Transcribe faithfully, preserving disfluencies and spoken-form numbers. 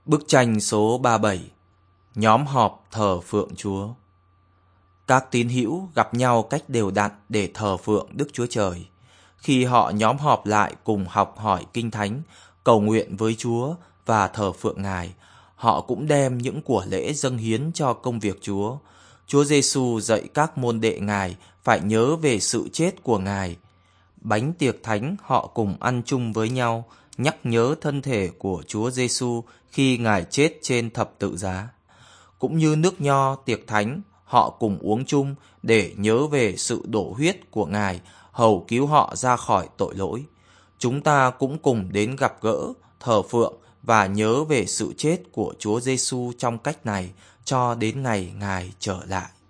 Bức tranh số ba mươi bảy. Nhóm họp thờ phượng Chúa. Các tín hữu gặp nhau cách đều đặn để thờ phượng Đức Chúa Trời. Khi họ nhóm họp lại cùng học hỏi Kinh Thánh, cầu nguyện với Chúa và thờ phượng Ngài, họ cũng đem những của lễ dâng hiến cho công việc Chúa. Chúa Giêsu dạy các môn đệ Ngài phải nhớ về sự chết của Ngài. Bánh tiệc thánh họ cùng ăn chung với nhau, nhắc nhớ thân thể của Chúa Giêsu khi Ngài chết trên thập tự giá. Cũng như nước nho tiệc thánh, họ cùng uống chung để nhớ về sự đổ huyết của Ngài, hầu cứu họ ra khỏi tội lỗi. Chúng ta cũng cùng đến gặp gỡ, thờ phượng và nhớ về sự chết của Chúa Giêsu trong cách này cho đến ngày Ngài trở lại.